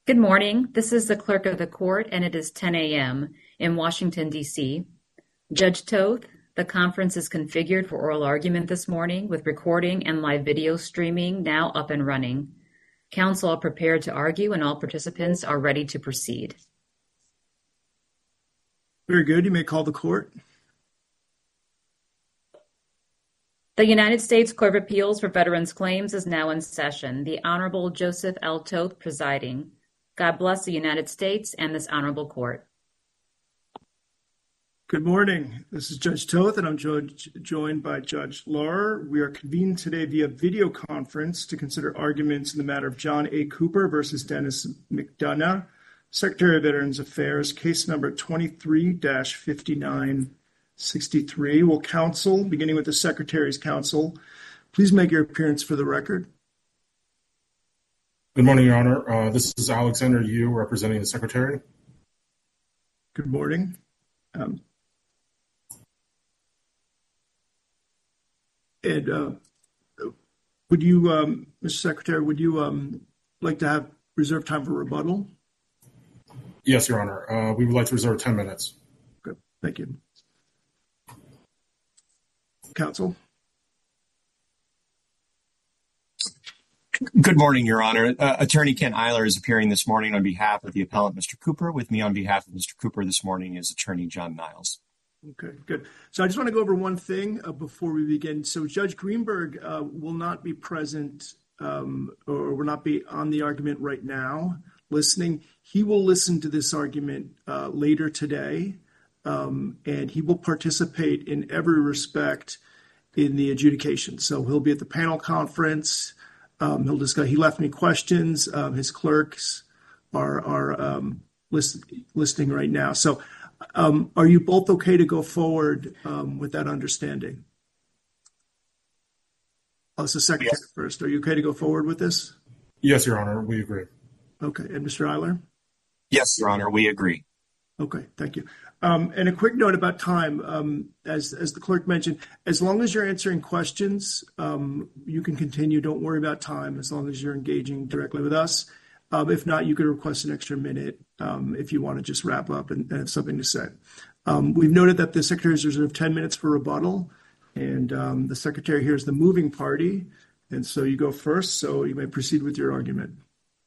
Good morning. This is the clerk of the court, and it is 10 a.m. in Washington, D.C. Judge Toth, the conference is configured for oral argument this morning with recording and live video streaming now up and running. Counsel are prepared to argue, and all participants are ready to proceed. Very good. You may call the court. The United States Court of Appeals for Veterans Claims is now in session. The Honorable Joseph L. Toth presiding. God bless the United States and this honorable court. Good morning. This is Judge Toth, and I'm joined by Judge Laurer. We are convened today via video conference to consider arguments in the matter of John A. Cooper versus Dennis McDonough, Secretary of Veterans Affairs, case number 23-5963. Will counsel, beginning with the Secretary's counsel, please make your appearance for the record. Good morning, Your Honor. This is Alexander Yu representing the Secretary. Good morning. Would you, Mr. Secretary, would you like to have reserved time for rebuttal? Yes, Your Honor. We would like to reserve 10 minutes. Good. Thank you. Counsel. Good morning, Your Honor. Attorney Ken Eiler is appearing this morning on behalf of the appellant, Mr. Cooper. With me on behalf of Mr. Cooper this morning is Attorney John Niles. Okay, good. So I just want to go over one thing before we begin. So Judge Greenberg will not be present or will not be on the argument right now listening. He will listen to this argument later today, and he will participate in every respect in the adjudication. So he'll be at the panel conference. He'll discuss. He left me questions. His clerks are listening right now. So, are you both okay to go forward with that understanding? It's the Secretary first. Are you okay to go forward with this? Yes, Your Honor. We agree. Okay, and Mr. Eiler? Yes, Your Honor. We agree. Okay, thank you. And a quick note about time. As the clerk mentioned, as long as you're answering questions, you can continue. Don't worry about time as long as you're engaging directly with us. If not, you could request an extra minute if you want to just wrap up and have something to say. We've noted that the Secretary has reserved 10 minutes for rebuttal, and the Secretary here is the moving party. And so you go first, so you may proceed with your argument.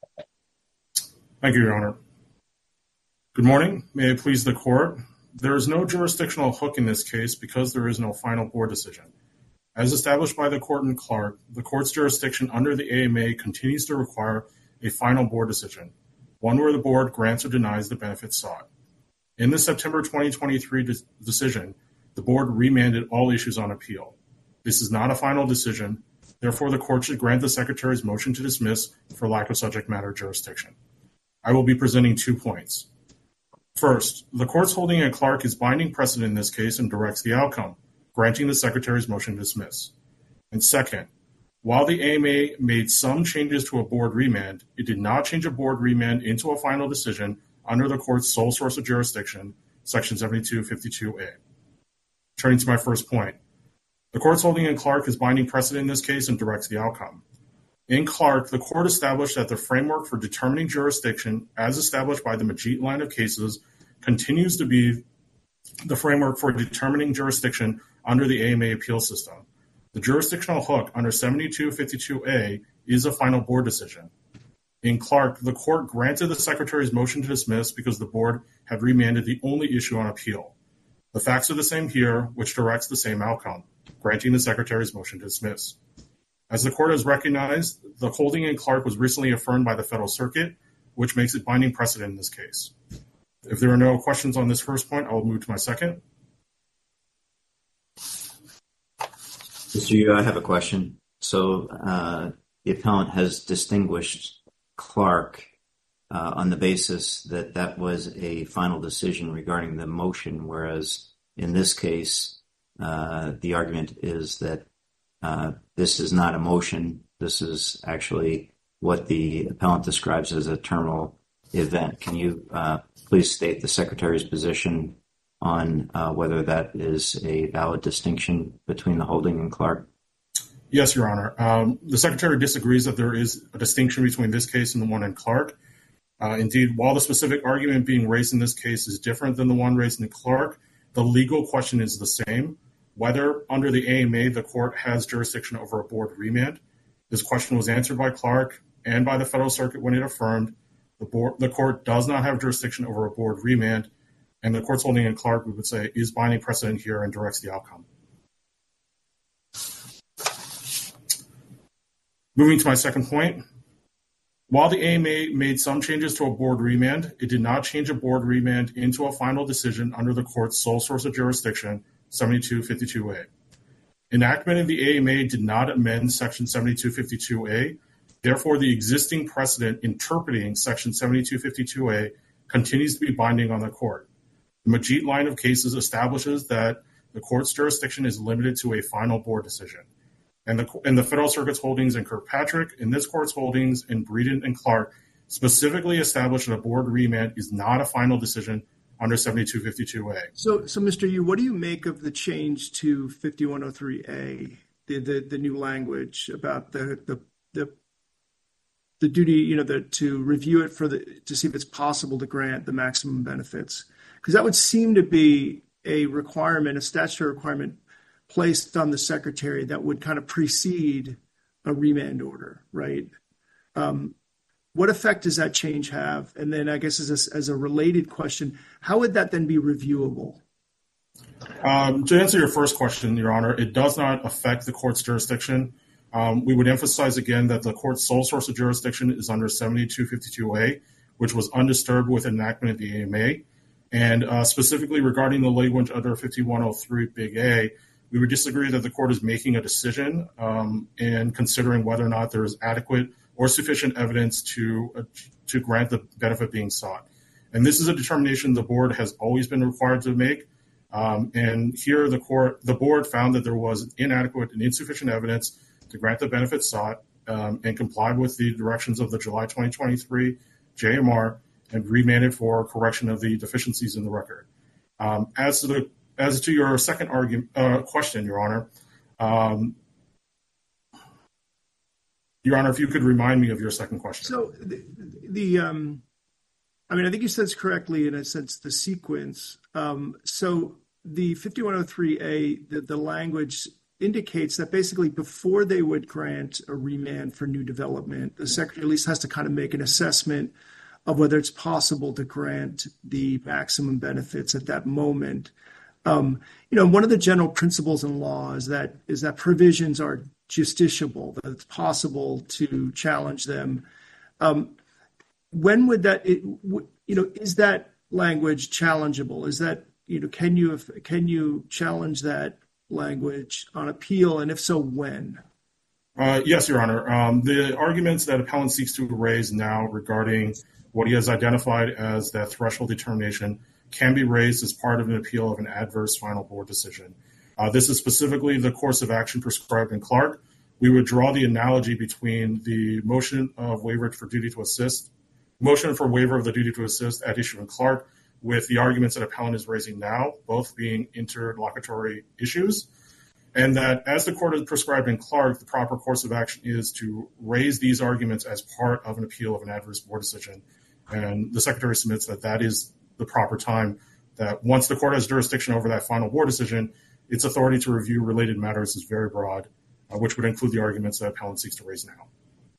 Thank you, Your Honor. Good morning. May it please the court. There is no jurisdictional hook in this case because there is no final board decision. As established by the court in Clark, the court's jurisdiction under the AMA continues to require a final board decision, one where the board grants or denies the benefits sought. In the September 2023 decision, the board remanded all issues on appeal. This is not a final decision. Therefore, the court should grant the Secretary's motion to dismiss for lack of subject matter jurisdiction. I will be presenting 2 points. First, the court's holding in Clark is binding precedent in this case and directs the outcome, granting the Secretary's motion to dismiss. And second, while the AMA made some changes to a board remand, it did not change a board remand into a final decision under the court's sole source of jurisdiction, Section 7252A. Turning to my first point, the court's holding in Clark is binding precedent in this case and directs the outcome. In Clark, the court established that the framework for determining jurisdiction, as established by the Majid line of cases, continues to be the framework for determining jurisdiction under the AMA appeal system. The jurisdictional hook under 7252A is a final board decision. In Clark, the court granted the Secretary's motion to dismiss because the board had remanded the only issue on appeal. The facts are the same here, which directs the same outcome, granting the Secretary's motion to dismiss. As the court has recognized, the holding in Clark was recently affirmed by the Federal Circuit, which makes it binding precedent in this case. If there are no questions on this first point, I will move to my second. Mr. Yu, I have a question. So the appellant has distinguished Clark on the basis that that was a final decision regarding the motion, whereas in this case, the argument is that this is not a motion. This is actually what the appellant describes as a terminal event. Can you please state the Secretary's position on whether that is a valid distinction between the holding and Clark? Yes, Your Honor. The Secretary disagrees that there is a distinction between this case and the one in Clark. Indeed, while the specific argument being raised in this case is different than the one raised in Clark, the legal question is the same. Whether under the AMA the court has jurisdiction over a board remand. This question was answered by Clark and by the Federal Circuit when it affirmed the court does not have jurisdiction over a board remand, and the court's holding in Clark, we would say, is binding precedent here and directs the outcome. Moving to my second point, while the AMA made some changes to a board remand, it did not change a board remand into a final decision under the court's sole source of jurisdiction, 7252A. Enactment of the AMA did not amend Section 7252A. Therefore, the existing precedent interpreting Section 7252A continues to be binding on the court. The Majid line of cases establishes that the court's jurisdiction is limited to a final board decision. And the Federal Circuit's holdings in Kirkpatrick and this court's holdings in Breeden and Clark specifically establish that a board remand is not a final decision under 7252A. So Mr. Yu, what do you make of the change to 5103A, the new language about the duty, to review it to see if it's possible to grant the maximum benefits? Because that would seem to be a requirement, a statutory requirement placed on the secretary that would kind of precede a remand order, right? What effect does that change have? And then I guess as a related question, how would that then be reviewable? To answer your first question, Your Honor, it does not affect the court's jurisdiction. We would emphasize again that the court's sole source of jurisdiction is under 7252A, which was undisturbed with enactment of the AMA. And specifically regarding the language under 5103 Big A, we would disagree that the court is making a decision and considering whether or not there is adequate or sufficient evidence to grant the benefit being sought. And this is a determination the board has always been required to make. And here the board found that there was inadequate and insufficient evidence to grant the benefit sought and complied with the directions of the July 2023 JMR and remanded for correction of the deficiencies in the record. As to your second question, Your Honor, if you could remind me of your second question. So I think you said this correctly in a sense, the sequence. So the 5103A, the language indicates that basically before they would grant a remand for new development, the secretary at least has to kind of make an assessment of whether it's possible to grant the maximum benefits at that moment. One of the general principles in law is that provisions are justiciable, that it's possible to challenge them. When would that, is that language challengeable? Is that, can you challenge that language on appeal? And if so, when? Yes, Your Honor. The arguments that appellant seeks to raise now regarding what he has identified as that threshold determination can be raised as part of an appeal of an adverse final board decision. This is specifically the course of action prescribed in Clark. We would draw the analogy between the motion of waiver for duty to assist, motion for waiver of the duty to assist at issue in Clark with the arguments that appellant is raising now, both being interlocutory issues, and that as the court has prescribed in Clark, the proper course of action is to raise these arguments as part of an appeal of an adverse board decision. And the secretary submits that is the proper time, that once the court has jurisdiction over that final board decision, its authority to review related matters is very broad, which would include the arguments that appellant seeks to raise now.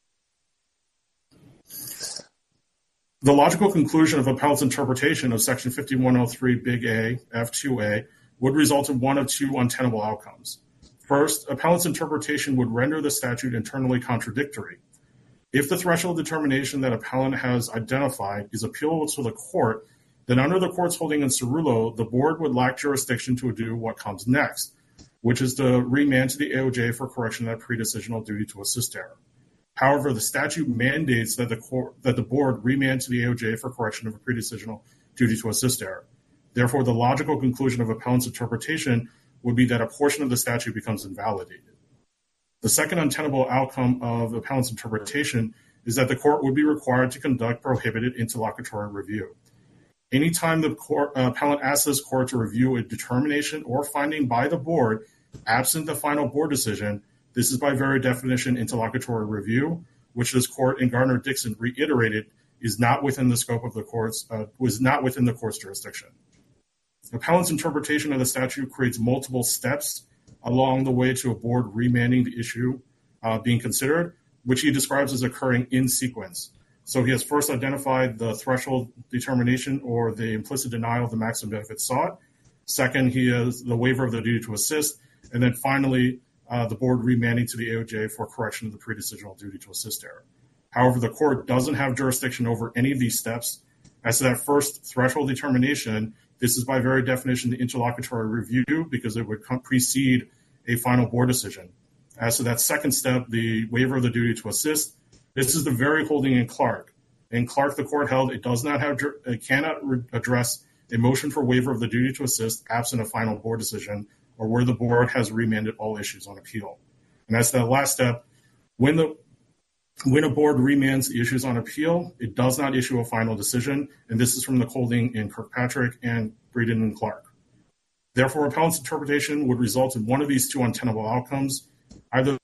The logical conclusion of appellant's interpretation of Section 5103 Big A, F2A, would result in one of two untenable outcomes. First, appellant's interpretation would render the statute internally contradictory. If the threshold determination that appellant has identified is appealable to the court, then under the court's holding in Cerullo, the board would lack jurisdiction to do what comes next, which is to remand to the AOJ for correction of that pre-decisional duty to assist error. However, the statute mandates that the board remand to the AOJ for correction of a pre-decisional duty to assist error. Therefore, the logical conclusion of appellant's interpretation would be that a portion of the statute becomes invalidated. The second untenable outcome of appellant's interpretation is that the court would be required to conduct prohibited interlocutory review. Anytime the appellant asks this court to review a determination or finding by the board absent the final board decision, this is by very definition interlocutory review, which this court in Gardner-Dixon reiterated is not within the scope of the court's was not within the court's jurisdiction. The appellant's interpretation of the statute creates multiple steps along the way to a board remanding the issue being considered, which he describes as occurring in sequence. So he has first identified the threshold determination or the implicit denial of the maximum benefit sought. Second, he has the waiver of the duty to assist. And then finally, the board remanding to the AOJ for correction of the pre-decisional duty to assist error. However, the court doesn't have jurisdiction over any of these steps. As to that first threshold determination, this is by very definition the interlocutory review because it would precede a final board decision. As to that second step, the waiver of the duty to assist, this is the very holding in Clark. In Clark, the court held it cannot address a motion for waiver of the duty to assist absent a final board decision or where the board has remanded all issues on appeal. And as to that last step, when a board remands the issues on appeal, it does not issue a final decision, and this is from the holding in Kirkpatrick and Breeden and Clark. Therefore, appellant's interpretation would result in one of these two untenable outcomes, either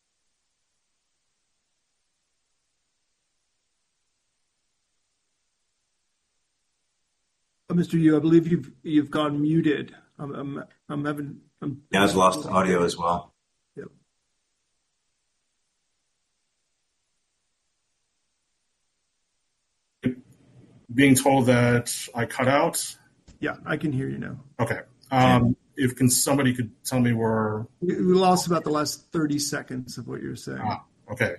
Mr. Yu, I believe you've gone muted. I've lost audio as well. Yep. Being told that I cut out. Yeah, I can hear you now. Okay. Somebody could tell me where we lost about the last 30 seconds of what you're saying. Okay.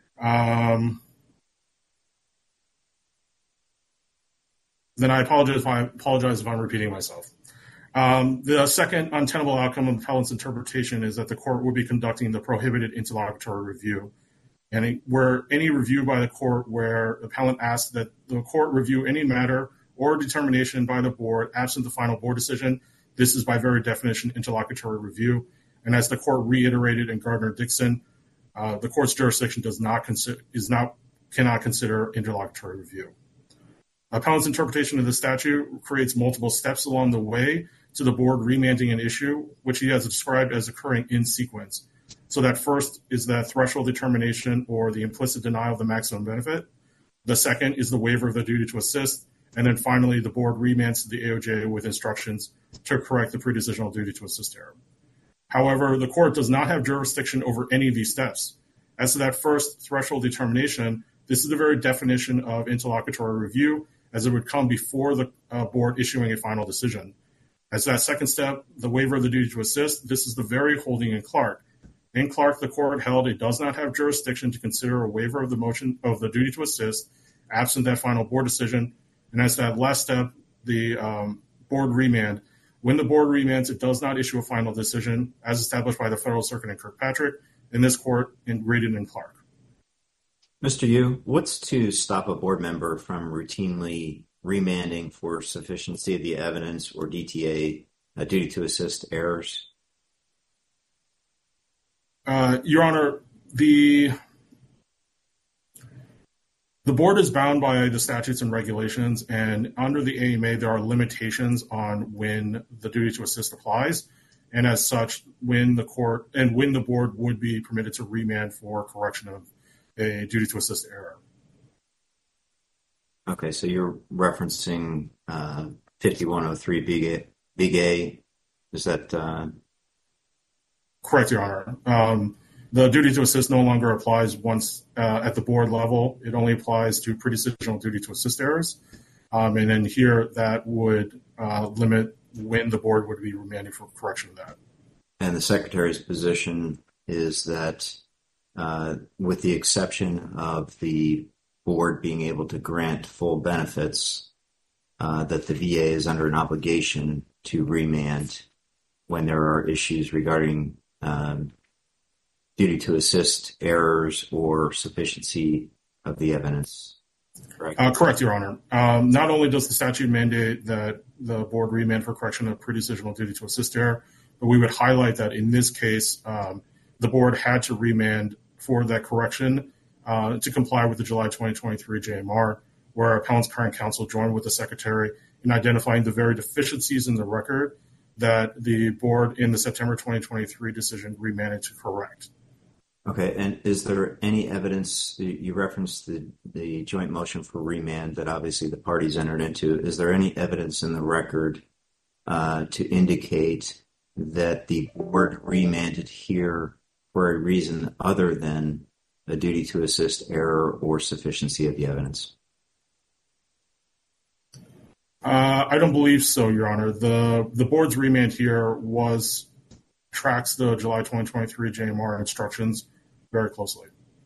Then I apologize if I'm repeating myself. The second untenable outcome of appellant's interpretation is that the court will be conducting the prohibited interlocutory review. And where any review by the court where the appellant asks that the court review any matter or determination by the board absent the final board decision, this is by very definition interlocutory review. And as the court reiterated in Gardner-Dixon, the court's jurisdiction cannot consider interlocutory review. Appellant's interpretation of the statute creates multiple steps along the way to the board remanding an issue, which he has described as occurring in sequence. So that first is the threshold determination or the implicit denial of the maximum benefit. The second is the waiver of the duty to assist. And then finally, the board remands to the AOJ with instructions to correct the pre-decisional duty to assist error. However, the court does not have jurisdiction over any of these steps. As to that first threshold determination, this is the very definition of interlocutory review, as it would come before the board issuing a final decision. As that second step, the waiver of the duty to assist, this is the very holding in Clark. In Clark, the court held it does not have jurisdiction to consider a waiver of the motion of the duty to assist, absent that final board decision. And as that last step, the board remand, when the board remands, it does not issue a final decision, as established by the Federal Circuit in Kirkpatrick, in this court in Breeden and Clark. Mr. Yu, what's to stop a board member from routinely remanding for sufficiency of the evidence or DTA, duty to assist errors? Your Honor, the board is bound by the statutes and regulations, and under the AMA, there are limitations on when the duty to assist applies. And as such, when the board would be permitted to remand for correction of a duty to assist error. Okay, so you're referencing 5103 Big A. Is that correct, Your Honor? The duty to assist no longer applies once at the board level. It only applies to pre-decisional duty to assist errors. And then here that would limit when the board would be remanding for correction of that. And the Secretary's position is that with the exception of the board being able to grant full benefits, that the VA is under an obligation to remand when there are issues regarding duty to assist errors or sufficiency of the evidence. Correct? Correct, Your Honor. Not only does the statute mandate that the board remand for correction of pre-decisional duty to assist error, but we would highlight that in this case, the board had to remand for that correction to comply with the July 2023 JMR, where appellant's current counsel joined with the Secretary in identifying the very deficiencies in the record that the board in the September 2023 decision remanded to correct. Okay, and is there any evidence, you referenced the joint motion for remand that obviously the parties entered into. Is there any evidence in the record to indicate that the board remanded here for a reason other than a duty to assist, error, or sufficiency of the evidence? I don't believe so, Your Honor. The board's remand here tracks the July 2023 JMR instructions very closely.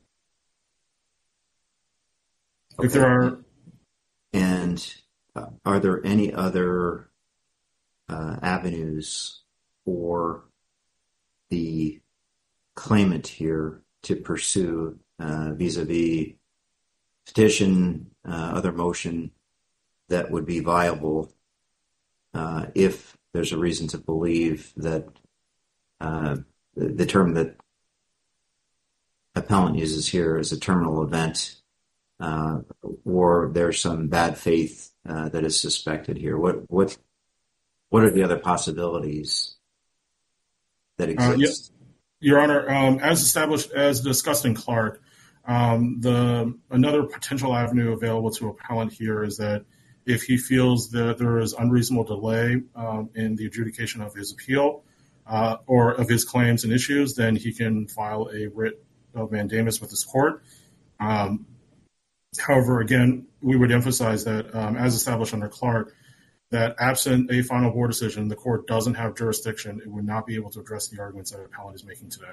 Okay. If there are... And are there any other avenues for the claimant here to pursue vis-a-vis petition, other motion that would be viable if there's a reason to believe that the term that appellant uses here is a terminal event, or there's some bad faith that is suspected here? What are the other possibilities that exist? Yes. Your Honor, as discussed in Clark, another potential avenue available to appellant here is that if he feels that there is unreasonable delay in the adjudication of his appeal or of his claims and issues, then he can file a writ of mandamus with this court. However, again, we would emphasize that, as established under Clark, that absent a final board decision, the court doesn't have jurisdiction. It would not be able to address the arguments that appellant is making today.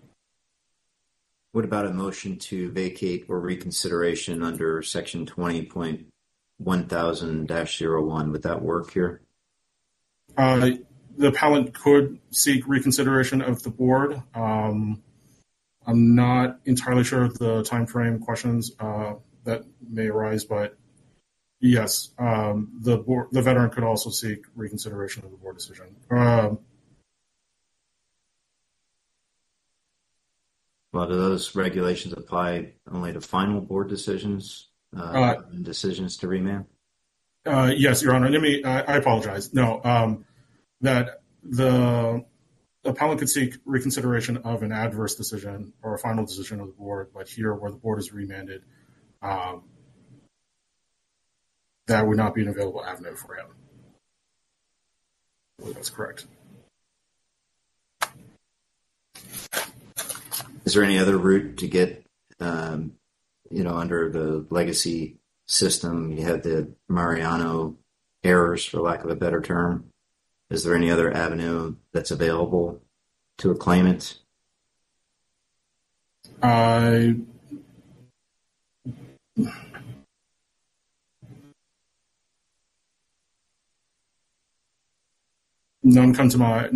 What about a motion to vacate or reconsideration under Section 20.1000-01? Would that work here? The appellant could seek reconsideration of the board. I'm not entirely sure of the time frame questions that may arise, but yes, the veteran could also seek reconsideration of the board decision. Well, do those regulations apply only to final board decisions and decisions to remand? Yes, Your Honor. I apologize. No, that the appellant could seek reconsideration of an adverse decision or a final decision of the board, but here where the board is remanded, that would not be an available avenue for him. I believe that's correct. Is there any other route to get, under the legacy system? You have the Mariano errors, for lack of a better term. Is there any other avenue that's available to a claimant? None come to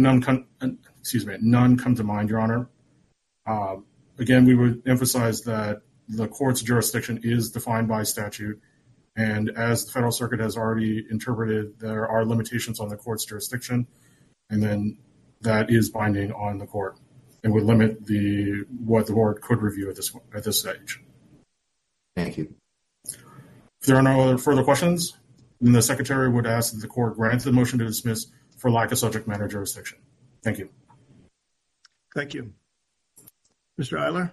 mind, Your Honor. Again, we would emphasize that the court's jurisdiction is defined by statute, and as the Federal Circuit has already interpreted, there are limitations on the court's jurisdiction, and then that is binding on the court and would limit what the board could review at this stage. Thank you. If there are no other further questions, then the Secretary would ask that the court grant the motion to dismiss for lack of subject matter jurisdiction. Thank you. Thank you. Mr. Eiler?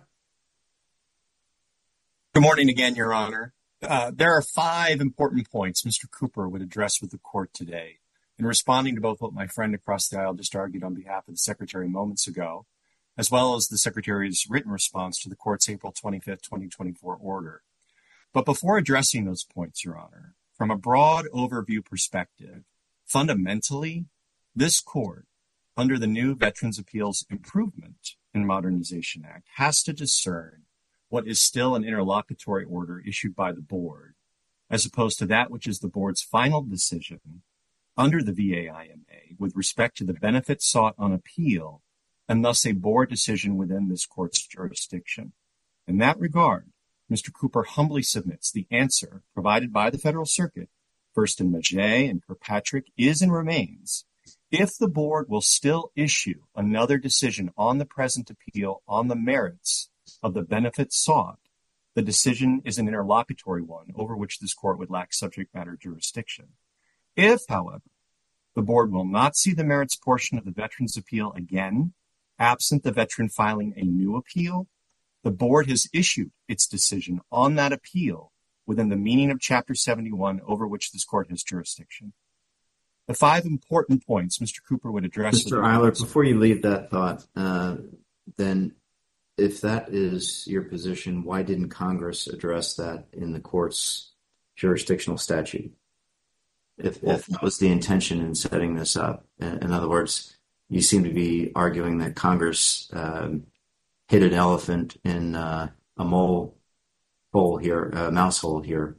Good morning again, Your Honor. There are 5 important points Mr. Cooper would address with the court today. In responding to both what my friend across the aisle just argued on behalf of the Secretary moments ago, as well as the Secretary's written response to the court's April 25th, 2024 order. But before addressing those points, Your Honor, from a broad overview perspective, fundamentally, this court, under the new Veterans Appeals Improvement and Modernization Act, has to discern what is still an interlocutory order issued by the board, as opposed to that which is the board's final decision under the VAIMA with respect to the benefits sought on appeal, and thus a board decision within this court's jurisdiction. In that regard, Mr. Cooper humbly submits the answer provided by the Federal Circuit, first in Maget and Kirkpatrick, is and remains, if the board will still issue another decision on the present appeal on the merits of the benefits sought, the decision is an interlocutory one over which this court would lack subject matter jurisdiction. If, however, the board will not see the merits portion of the veteran's appeal again, absent the veteran filing a new appeal, The board has issued its decision on that appeal within the meaning of Chapter 71 over which this court has jurisdiction. The 5 important points Mr. Cooper would address. Mr. Eilert, before you leave that thought, then if that is your position, why didn't Congress address that in the court's jurisdictional statute? If that was the intention in setting this up. In other words, you seem to be arguing that Congress hit an elephant in a mouse hole here.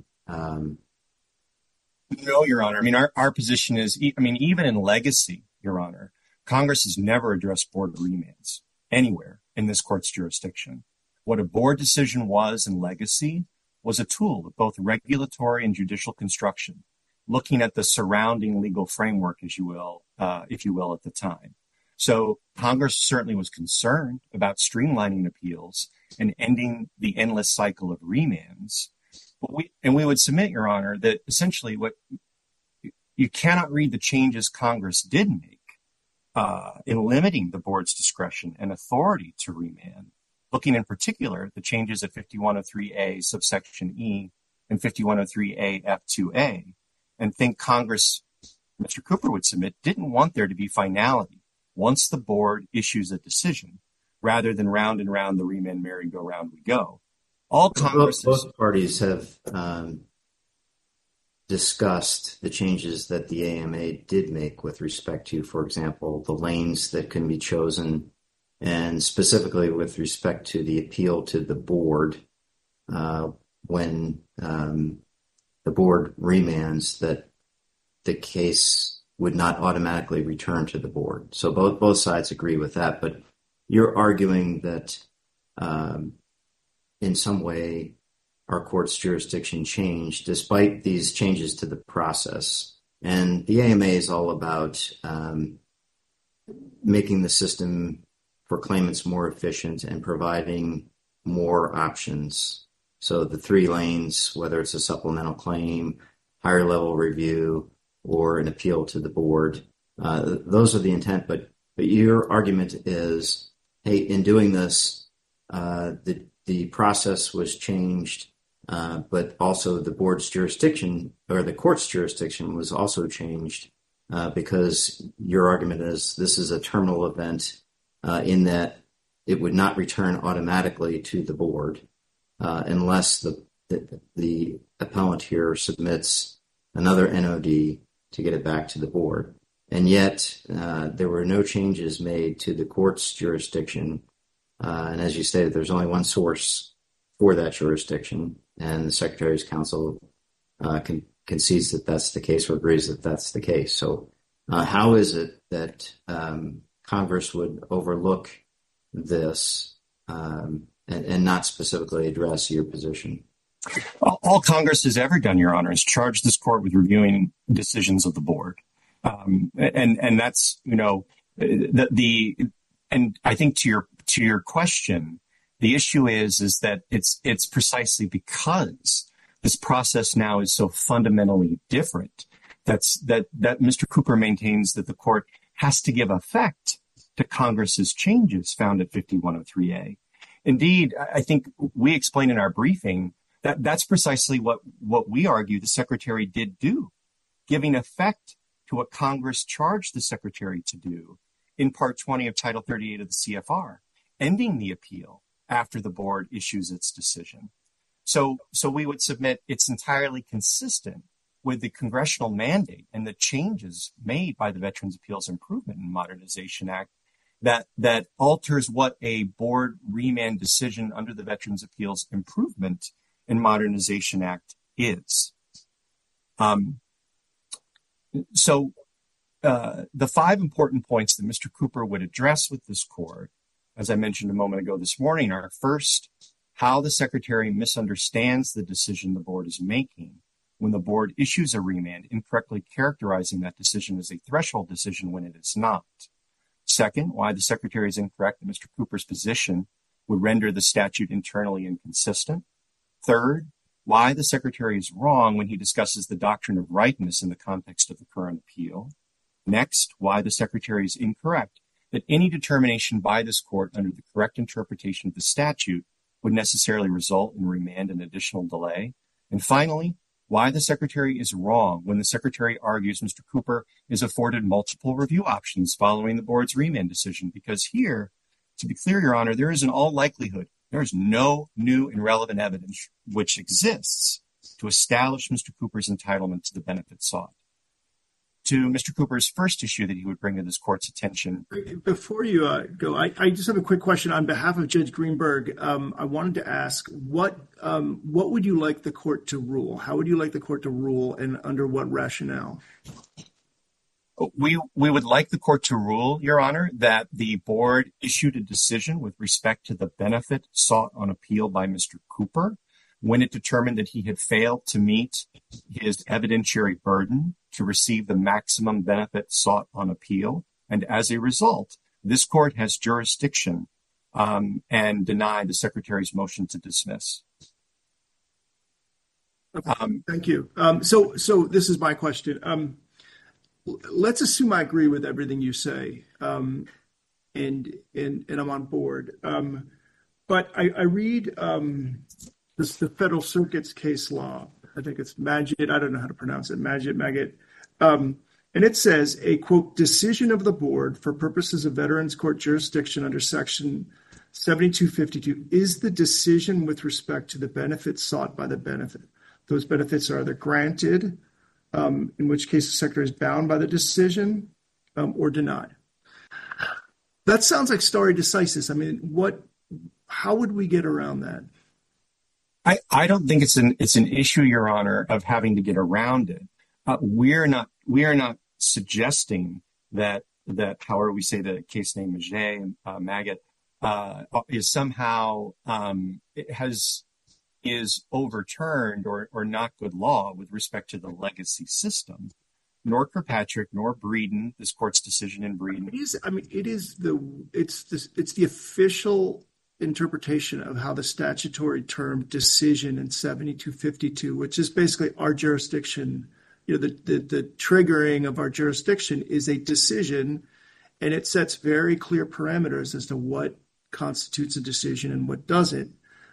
No, Your Honor. I mean, our position is, even in legacy, Your Honor, Congress has never addressed board remands anywhere in this court's jurisdiction. What a board decision was in legacy was a tool of both regulatory and judicial construction, looking at the surrounding legal framework, if you will, at the time. So Congress certainly was concerned about streamlining appeals and ending the endless cycle of remands. We would submit, Your Honor, that essentially what you cannot read the changes Congress did make in limiting the board's discretion and authority to remand, looking in particular at the changes at 5103A subsection E and 5103A F2A, and think Congress, Mr. Cooper would submit, didn't want there to be finality once the board issues a decision, rather than round and round the remand merry-go-round we go. Both parties have discussed the changes that the AMA did make with respect to, for example, the lanes that can be chosen, and specifically with respect to the appeal to the board when the board remands, that the case would not automatically return to the board. So both sides agree with that, but you're arguing that in some way our court's jurisdiction changed despite these changes to the process. And the AMA is all about making the system for claimants more efficient and providing more options. So the 3 lanes, whether it's a supplemental claim, higher level review, or an appeal to the board, those are the intent. But your argument is, hey, in doing this, the process was changed, but also the board's jurisdiction or the court's jurisdiction was also changed because your argument is this is a terminal event in that it would not return automatically to the board unless the appellant here submits another NOD to get it back to the board. And yet there were no changes made to the court's jurisdiction. And as you stated, there's only one source for that jurisdiction, and the Secretary's Council concedes that that's the case or agrees that that's the case. So how is it that Congress would overlook this and not specifically address your position? All Congress has ever done, Your Honor, is charge this court with reviewing decisions of the board. And that's, and I think to your question, the issue is that it's precisely because this process now is so fundamentally different that Mr. Cooper maintains that the court has to give effect to Congress's changes found at 5103A. Indeed, I think we explained in our briefing that that's precisely what we argue the Secretary did do, giving effect to what Congress charged the Secretary to do in Part 20 of Title 38 of the CFR, ending the appeal after the board issues its decision. So we would submit it's entirely consistent with the congressional mandate and the changes made by the Veterans Appeals Improvement and Modernization Act that alters what a board remand decision under the Veterans Appeals Improvement and Modernization Act is. So the 5 important points that Mr. Cooper would address with this court, as I mentioned a moment ago this morning, are first, how the Secretary misunderstands the decision the board is making when the board issues a remand, incorrectly characterizing that decision as a threshold decision when it is not. Second, why the Secretary is incorrect that Mr. Cooper's position would render the statute internally inconsistent. Third, why the Secretary is wrong when he discusses the doctrine of rightness in the context of the current appeal. Next, why the Secretary is incorrect that any determination by this court under the correct interpretation of the statute would necessarily result in remand and additional delay. And finally, why the Secretary is wrong when the Secretary argues Mr. Cooper is afforded multiple review options following the board's remand decision. Because here, to be clear, Your Honor, there is in all likelihood, there is no new and relevant evidence which exists to establish Mr. Cooper's entitlement to the benefits sought. To Mr. Cooper's first issue that he would bring to this court's attention. Before you go, I just have a quick question on behalf of Judge Greenberg. I wanted to ask, what would you like the court to rule? How would you like the court to rule, and under what rationale? We would like the court to rule, Your Honor, that the board issued a decision with respect to the benefit sought on appeal by Mr. Cooper when it determined that he had failed to meet his evidentiary burden to receive the maximum benefit sought on appeal. And as a result, this court has jurisdiction and denied the Secretary's motion to dismiss. Thank you. So this is my question. Let's assume I agree with everything you say, and I'm on board. But I read the Federal Circuit's case law. I think it's Magid. I don't know how to pronounce it. Magid. And it says a, quote, decision of the board for purposes of Veterans Court jurisdiction under Section 7252 is the decision with respect to the benefits sought by the benefit. Those benefits are either granted, in which case the Secretary is bound by the decision, or denied. That sounds like stare decisis. I mean, how would we get around that? I don't think it's an issue, Your Honor, of having to get around it. We are not suggesting that however we say the case name Magid is somehow is overturned or not good law with respect to the legacy system. Nor Kirkpatrick nor Breeden, this court's decision in Breeden. It's the official interpretation of how the statutory term decision in 7252, which is basically our jurisdiction, the triggering of our jurisdiction is a decision, and it sets very clear parameters as to what constitutes a decision and what doesn't.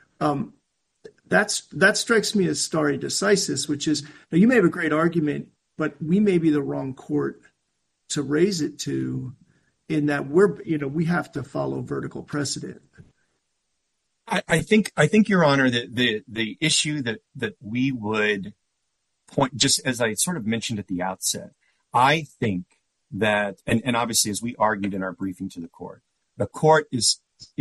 That strikes me as stare decisis, which is, now you may have a great argument, but we may be the wrong court to raise it to, in that we have to follow vertical precedent. I think, Your Honor, that the issue that we would point, just as I sort of mentioned at the outset, I think that, and obviously as we argued in our briefing to the court is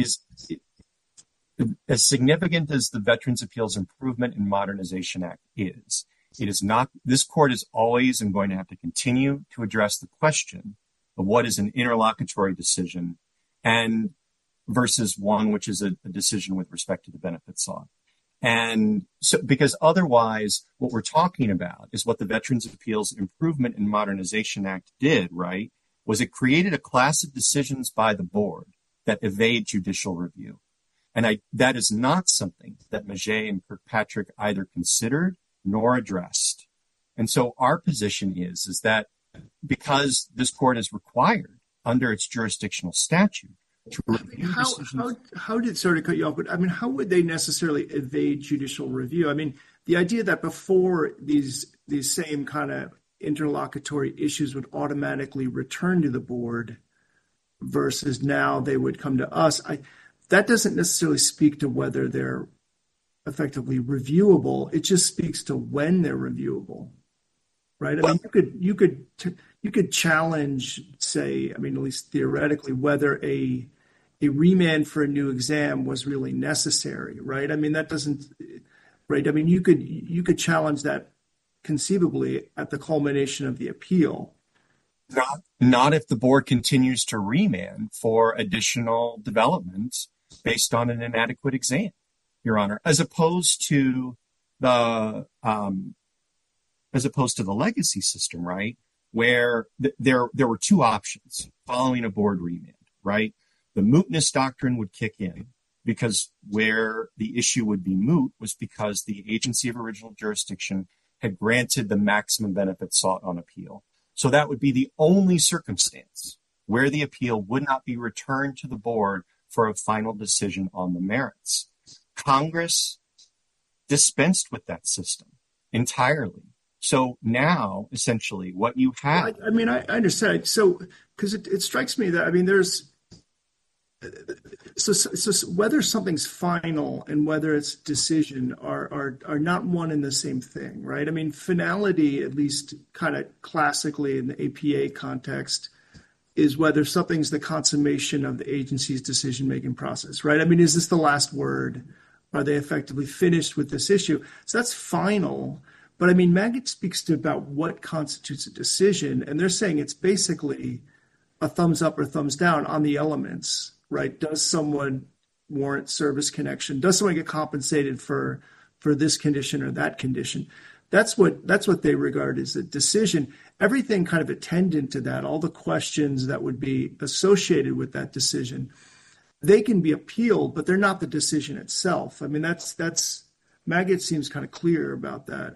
as significant as the Veterans Appeals Improvement and Modernization Act is. It is not. This court is always and going to have to continue to address the question of what is an interlocutory decision and versus one which is a decision with respect to the benefits sought. And so, because otherwise what we're talking about is what the Veterans Appeals Improvement and Modernization Act did, right, was it created a class of decisions by the board that evade judicial review. And that is not something that Magid and Kirkpatrick either considered nor addressed. And so our position is that because this court is required under its jurisdictional statute to review decisions. How did, sorry to cut you off, but I mean, how would they necessarily evade judicial review? I mean, the idea that before these same kind of interlocutory issues would automatically return to the board versus now they would come to us, that doesn't necessarily speak to whether they're effectively reviewable. It just speaks to when they're reviewable, right? I mean, you could challenge, say, I mean, at least theoretically, whether a remand for a new exam was really necessary, right? I mean, that doesn't, right? I mean, you could challenge that conceivably at the culmination of the appeal. Not if the board continues to remand for additional developments based on an inadequate exam, Your Honor, as opposed to the legacy system, right? Where there were two options following a board remand, right? The mootness doctrine would kick in because where the issue would be moot was because the agency of original jurisdiction had granted the maximum benefit sought on appeal. So that would be the only circumstance where the appeal would not be returned to the board for a final decision on the merits. Congress dispensed with that system entirely. So now, essentially, what you have... I mean, I understand. So, because it strikes me that, I mean, there's... So whether something's final and whether it's decision are not one and the same thing, right? I mean, finality, at least kind of classically in the APA context, is whether something's the consummation of the agency's decision-making process, right? I mean, is this the last word? Are they effectively finished with this issue? So that's final. But I mean, Maggot speaks to about what constitutes a decision, and they're saying it's basically a thumbs up or thumbs down on the elements, right? Does someone warrant service connection? Does someone get compensated for this condition or that condition? That's what they regard as a decision. Everything kind of attendant to that, all the questions that would be associated with that decision, they can be appealed, but they're not the decision itself. I mean, that's Maggot seems kind of clear about that.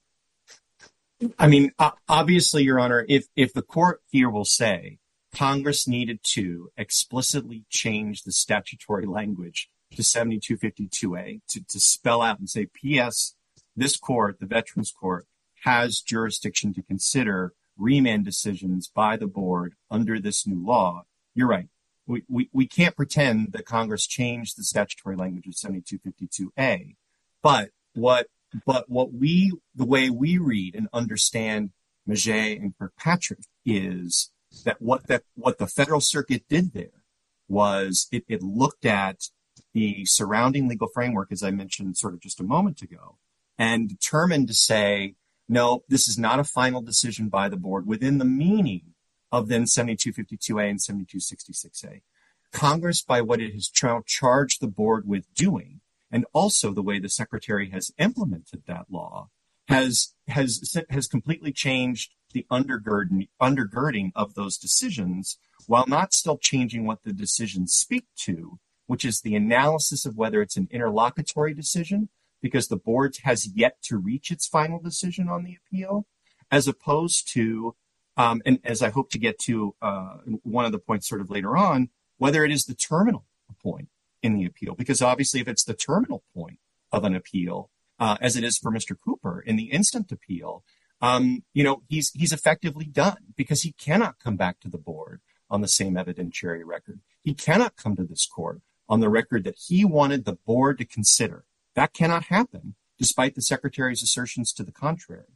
I mean, obviously, Your Honor, if the court here will say Congress needed to explicitly change the statutory language to 7252A to spell out and say, P.S., this court, the Veterans Court, has jurisdiction to consider remand decisions by the board under this new law. You're right. We can't pretend that Congress changed the statutory language of 7252A, but the way we read and understand Maget and Kirkpatrick is that what the Federal Circuit did there was it looked at the surrounding legal framework, as I mentioned sort of just a moment ago, and determined to say, no, this is not a final decision by the board within the meaning of then 7252A and 7266A. Congress, by what it has charged the board with doing, and also the way the Secretary has implemented that law, has completely changed the undergirding of those decisions, while not still changing what the decisions speak to, which is the analysis of whether it's an interlocutory decision, because the board has yet to reach its final decision on the appeal, as opposed to, and as I hope to get to one of the points sort of later on, whether it is the terminal point in the appeal. Because obviously if it's the terminal point of an appeal, as it is for Mr. Cooper in the instant appeal, he's effectively done, because he cannot come back to the board on the same evidentiary record. He cannot come to this court on the record that he wanted the board to consider. That cannot happen, despite the Secretary's assertions to the contrary.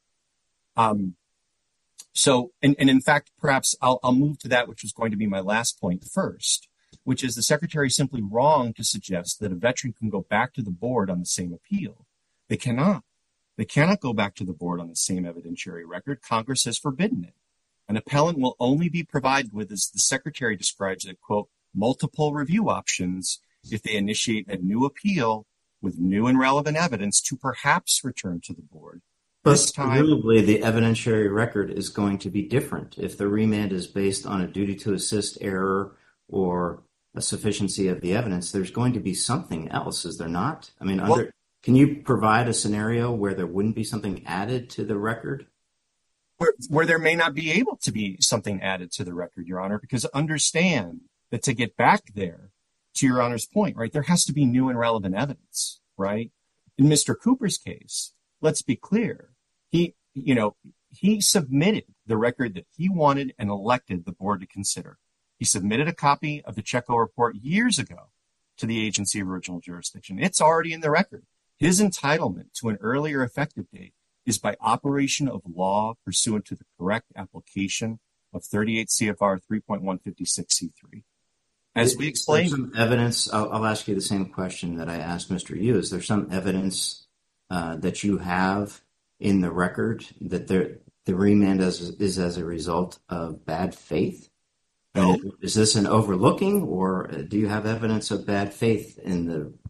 So in fact, perhaps I'll move to that, which was going to be my last point first, which is the Secretary is simply wrong to suggest that a veteran can go back to the board on the same appeal. They cannot. They cannot go back to the board on the same evidentiary record. Congress has forbidden it. An appellant will only be provided with, as the Secretary describes it, quote, multiple review options if they initiate a new appeal with new and relevant evidence to perhaps return to the board. But presumably the evidentiary record is going to be different if the remand is based on a duty to assist error or a sufficiency of the evidence. There's going to be something else, is there not? I mean, can you provide a scenario where there wouldn't be something added to the record? Where there may not be able to be something added to the record, Your Honor, because understand that to get back there, to Your Honor's point, right, there has to be new and relevant evidence, right? In Mr. Cooper's case, let's be clear. He submitted the record that he wanted and elected the board to consider. He submitted a copy of the Checco report years ago to the agency of original jurisdiction. It's already in the record. His entitlement to an earlier effective date is by operation of law pursuant to the correct application of 38 CFR 3.156C3. As we explained, some evidence. I'll ask you the same question that I asked Mr. Yu. Is there some evidence that you have in the record that the remand is as a result of bad faith? No. Is this an overlooking, or do you have evidence of bad faith in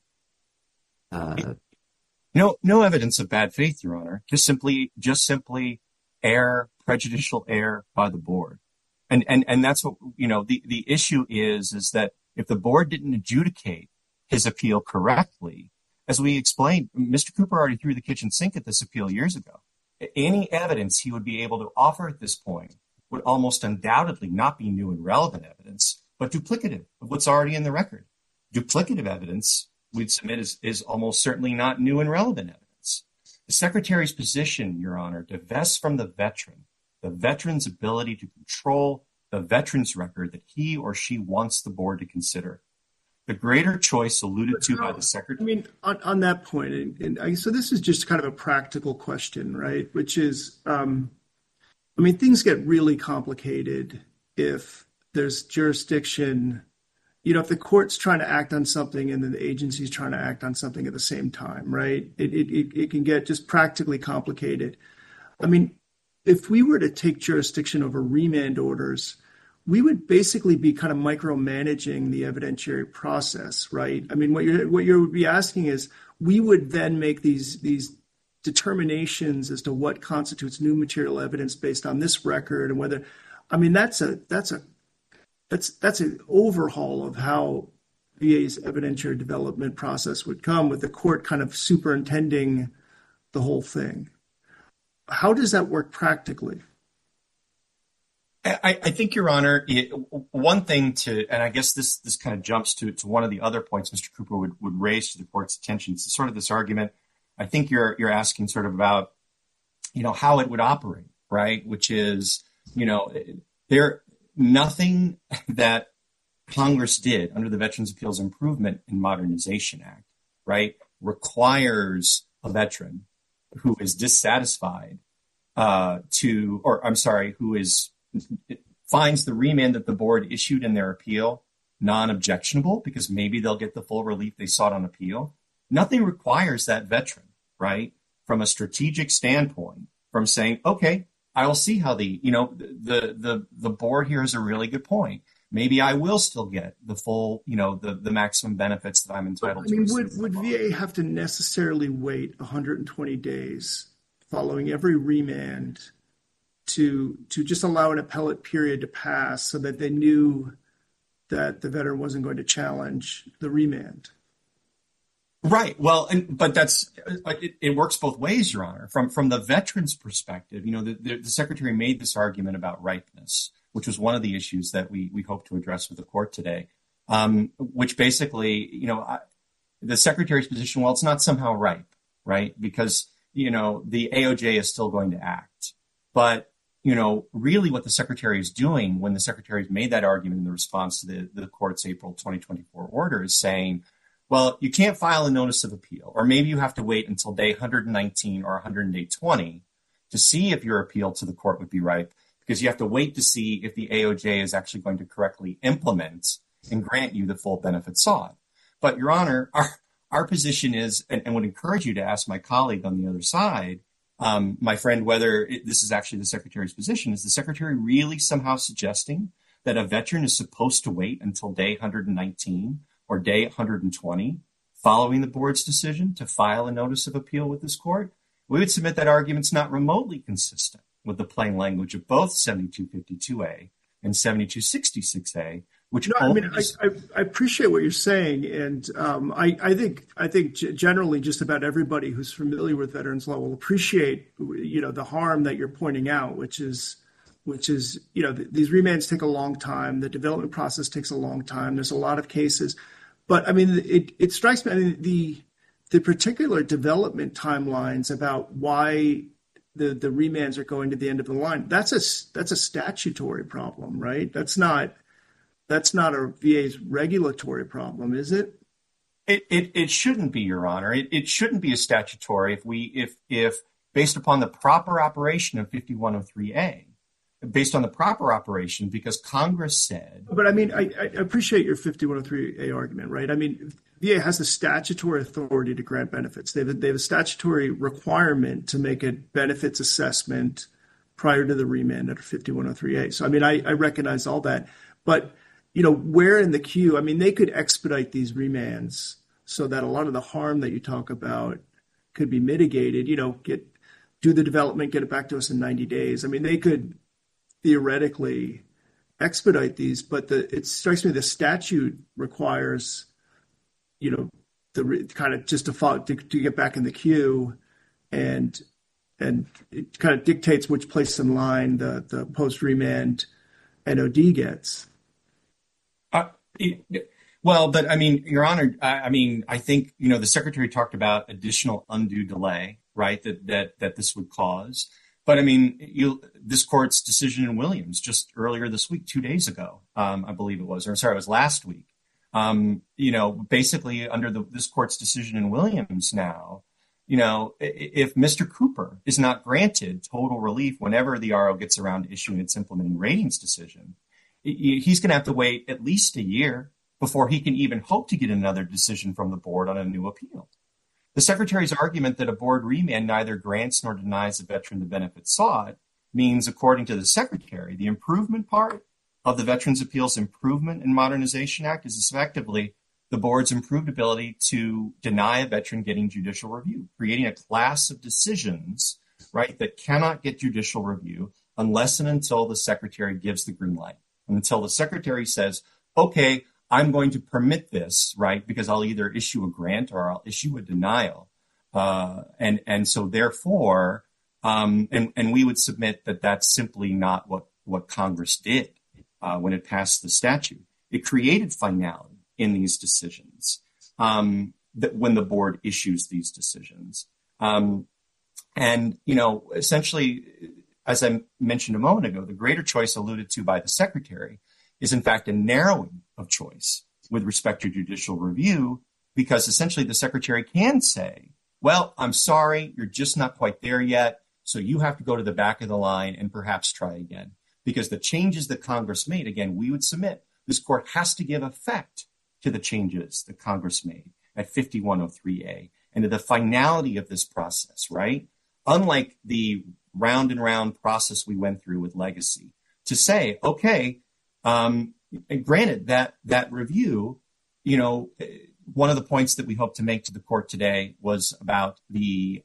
the? No evidence of bad faith, Your Honor. Just simply error, prejudicial error by the board. And that's what, the issue is that if the board didn't adjudicate his appeal correctly, as we explained, Mr. Cooper already threw the kitchen sink at this appeal years ago. Any evidence he would be able to offer at this point would almost undoubtedly not be new and relevant evidence, but duplicative of what's already in the record. Duplicative evidence we'd submit is almost certainly not new and relevant evidence. The Secretary's position, Your Honor, divests from the veteran's ability to control the veteran's record that he or she wants the board to consider. The greater choice alluded to by the Secretary. I mean, on that point, so this is just kind of a practical question, right? Which is, things get really complicated if there's jurisdiction, if the court's trying to act on something and then the agency's trying to act on something at the same time, right? It can get just practically complicated. I mean, if we were to take jurisdiction over remand orders, we would basically be kind of micromanaging the evidentiary process, right? I mean, what you would be asking is, we would then make these determinations as to what constitutes new material evidence based on this record and whether, I mean, that's an overhaul of how VA's evidentiary development process would come, with the court kind of superintending the whole thing. How does that work practically? I think, Your Honor, one thing and I guess this kind of jumps to one of the other points Mr. Cooper would raise to the court's attention. It's sort of this argument. I think you're asking sort of about, how it would operate, right? Which is, nothing that Congress did under the Veterans Appeals Improvement and Modernization Act, right, requires a veteran who is dissatisfied finds the remand that the board issued in their appeal non-objectionable because maybe they'll get the full relief they sought on appeal. Nothing requires that veteran, right, from a strategic standpoint, from saying, okay, I will see how the board here is a really good point. Maybe I will still get the full, the maximum benefits that I'm entitled to. Would VA have to necessarily wait 120 days following every remand to just allow an appellate period to pass so that they knew that the veteran wasn't going to challenge the remand? Right. Well, but it works both ways, Your Honor. From the veteran's perspective, the Secretary made this argument about ripeness, which was one of the issues that we hope to address with the court today, which basically, the Secretary's position, well, it's not somehow ripe, right? Because, the AOJ is still going to act. But, really what the Secretary is doing when the Secretary's made that argument in the response to the court's April 2024 order is saying, well, you can't file a notice of appeal, or maybe you have to wait until day 119 or 120 to see if your appeal to the court would be ripe, because you have to wait to see if the AOJ is actually going to correctly implement and grant you the full benefit sought. But, Your Honor, our position is, and would encourage you to ask my colleague on the other side, my friend, whether this is actually the Secretary's position. Is the Secretary really somehow suggesting that a veteran is supposed to wait until day 119 or day 120 following the board's decision to file a notice of appeal with this court? We would submit that argument's not remotely consistent with the plain language of both 7252A and 7266A, which I appreciate what you're saying, and I think generally just about everybody who's familiar with veterans law will appreciate the harm that you're pointing out, which is these remands take a long time, the development process takes a long time. There's a lot of cases, but it strikes me the particular development timelines about why the remands are going to the end of the line. That's a statutory problem, right? That's not a VA's regulatory problem, is it? It shouldn't be, Your Honor. It shouldn't be a statutory if based upon the proper operation of 5103A, based on the proper operation, because Congress said. But I appreciate your 5103A argument, right? VA has the statutory authority to grant benefits. They have a statutory requirement to make a benefits assessment prior to the remand under 5103A. So I recognize all that, but where in the queue? They could expedite these remands so that a lot of the harm that you talk about could be mitigated. Do the development, get it back to us in 90 days. They could theoretically expedite these, but it strikes me the statute requires, the kind of just to get back in the queue, and it kind of dictates which place in line the post remand NOD gets. Well, but I mean, Your Honor, I think, the Secretary talked about additional undue delay, right, that this would cause. But I mean, this court's decision in Williams just earlier this week, 2 days ago, I believe it was, it was last week. Basically under this court's decision in Williams now, if Mr. Cooper is not granted total relief whenever the RO gets around to issuing its implementing ratings decision, he's going to have to wait at least a year before he can even hope to get another decision from the board on a new appeal. The Secretary's argument that a board remand neither grants nor denies a veteran the benefit sought means, according to the Secretary, the improvement part of the Veterans Appeals Improvement and Modernization Act is effectively the board's improved ability to deny a veteran getting judicial review, creating a class of decisions, right, that cannot get judicial review unless and until the Secretary gives the green light. And until the Secretary says, okay, I'm going to permit this, right, because I'll either issue a grant or I'll issue a denial. And so therefore, and we would submit that that's simply not what Congress did when it passed the statute. It created finality in these decisions that when the board issues these decisions. Essentially, as I mentioned a moment ago, the greater choice alluded to by the Secretary is in fact a narrowing of choice with respect to judicial review, because essentially the Secretary can say, well, I'm sorry, you're just not quite there yet, so you have to go to the back of the line and perhaps try again. Because the changes that Congress made, again, we would submit, this court has to give effect to the changes that Congress made at 5103A and to the finality of this process, right? Unlike the round and round process we went through with Legacy, to say, okay, granted that review, one of the points that we hope to make to the court today was about the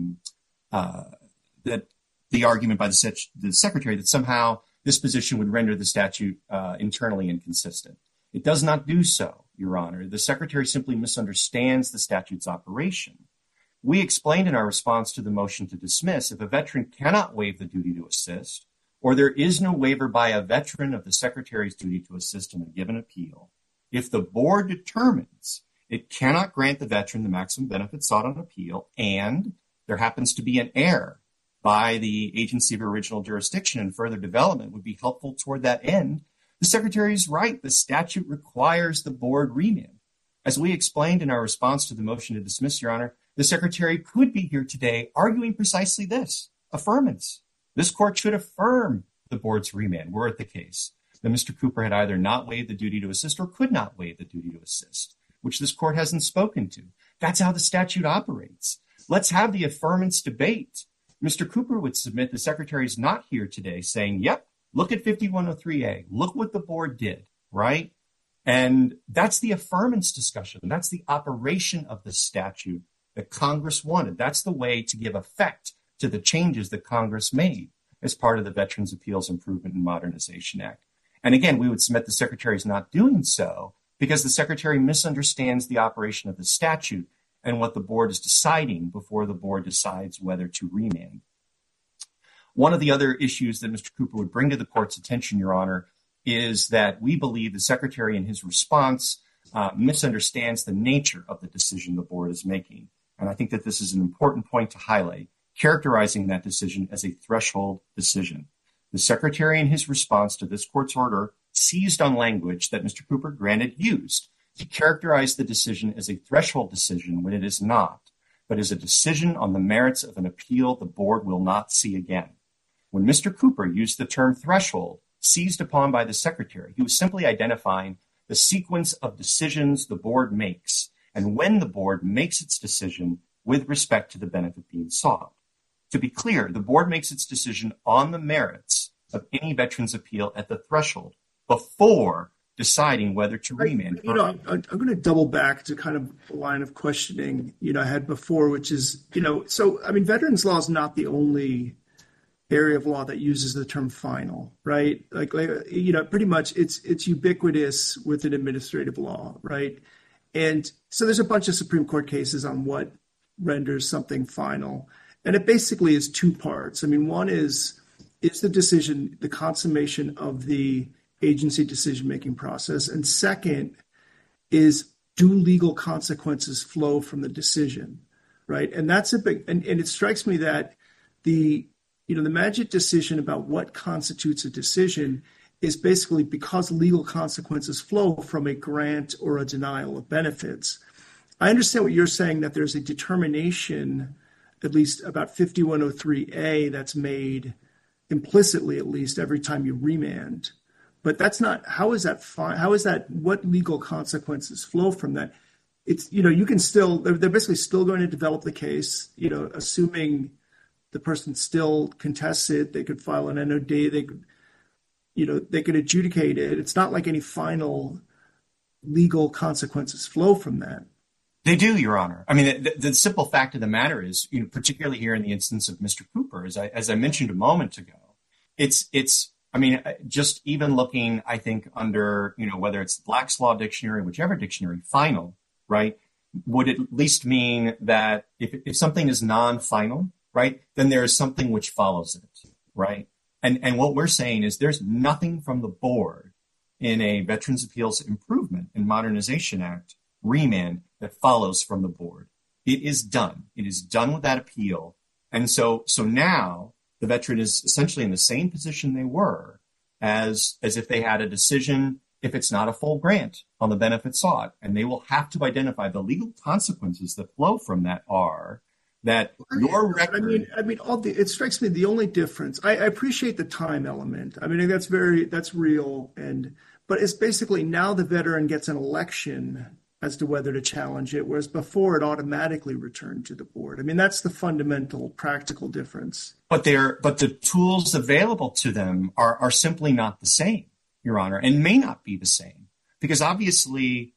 argument by the Secretary that somehow this position would render the statute internally inconsistent. It does not do so, Your Honor. The Secretary simply misunderstands the statute's operation. We explained in our response to the motion to dismiss, if a veteran cannot waive the duty to assist, or there is no waiver by a veteran of the Secretary's duty to assist in a given appeal, if the board determines it cannot grant the veteran the maximum benefit sought on appeal, and there happens to be an error by the agency of original jurisdiction and further development would be helpful toward that end, the Secretary is right. The statute requires the board remand. As we explained in our response to the motion to dismiss, Your Honor, the Secretary could be here today arguing precisely this, affirmance. This court should affirm the board's remand, were it the case that Mr. Cooper had either not waived the duty to assist or could not waive the duty to assist, which this court hasn't spoken to. That's how the statute operates. Let's have the affirmance debate. Mr. Cooper would submit the Secretary is not here today saying, yep, look at 5103A. Look what the board did, right? And that's the affirmance discussion. That's the operation of the statute that Congress wanted. That's the way to give effect to the changes that Congress made as part of the Veterans Appeals Improvement and Modernization Act. And again, we would submit the Secretary is not doing so because the Secretary misunderstands the operation of the statute and what the board is deciding before the board decides whether to remand. One of the other issues that Mr. Cooper would bring to the court's attention, Your Honor, is that we believe the Secretary in his response misunderstands the nature of the decision the board is making. And I think that this is an important point to highlight, characterizing that decision as a threshold decision. The Secretary in his response to this court's order seized on language that Mr. Cooper granted used to characterize the decision as a threshold decision when it is not, but as a decision on the merits of an appeal the board will not see again. When Mr. Cooper used the term threshold, seized upon by the Secretary, he was simply identifying the sequence of decisions the board makes and when the board makes its decision with respect to the benefit being sought. To be clear, the board makes its decision on the merits of any veteran's appeal at the threshold before deciding whether to remand. I'm going to double back to kind of a line of questioning, I had before, which is, veterans law is not the only area of law that uses the term final, right? Pretty much it's ubiquitous within administrative law, right? And so there's a bunch of Supreme Court cases on what renders something final. And it basically is two parts. One is the decision, the consummation of the agency decision-making process. And second, is, do legal consequences flow from the decision, right? And that's a big, and it strikes me that the Magid decision about what constitutes a decision is basically because legal consequences flow from a grant or a denial of benefits. I understand what you're saying, that there's a determination, at least about 5103A, that's made implicitly, at least, every time you remand. But that's not, how is that, what legal consequences flow from that? It's, you can still, they're basically still going to develop the case, assuming the person still contests it, they could file an NOD, they could adjudicate it. It's not like any final legal consequences flow from that. They do, Your Honor. I mean, the simple fact of the matter is, particularly here in the instance of Mr. Cooper, as I mentioned a moment ago, just even looking, I think, under, whether it's Black's Law Dictionary, whichever dictionary, final, right, would at least mean that if something is non-final, right, then there is something which follows it, right? And what we're saying is there's nothing from the board in a Veterans Appeals Improvement and Modernization Act remand that follows from the board. It is done. It is done with that appeal. And so now the veteran is essentially in the same position they were as if they had a decision, if it's not a full grant, on the benefit sought. And they will have to identify the legal consequences that flow from that are that your record. It strikes me the only difference. I appreciate the time element. I mean, that's real. But it's basically now the veteran gets an election as to whether to challenge it, whereas before it automatically returned to the board. I mean, that's the fundamental practical difference. But the tools available to them are simply not the same, Your Honor, and may not be the same, because obviously,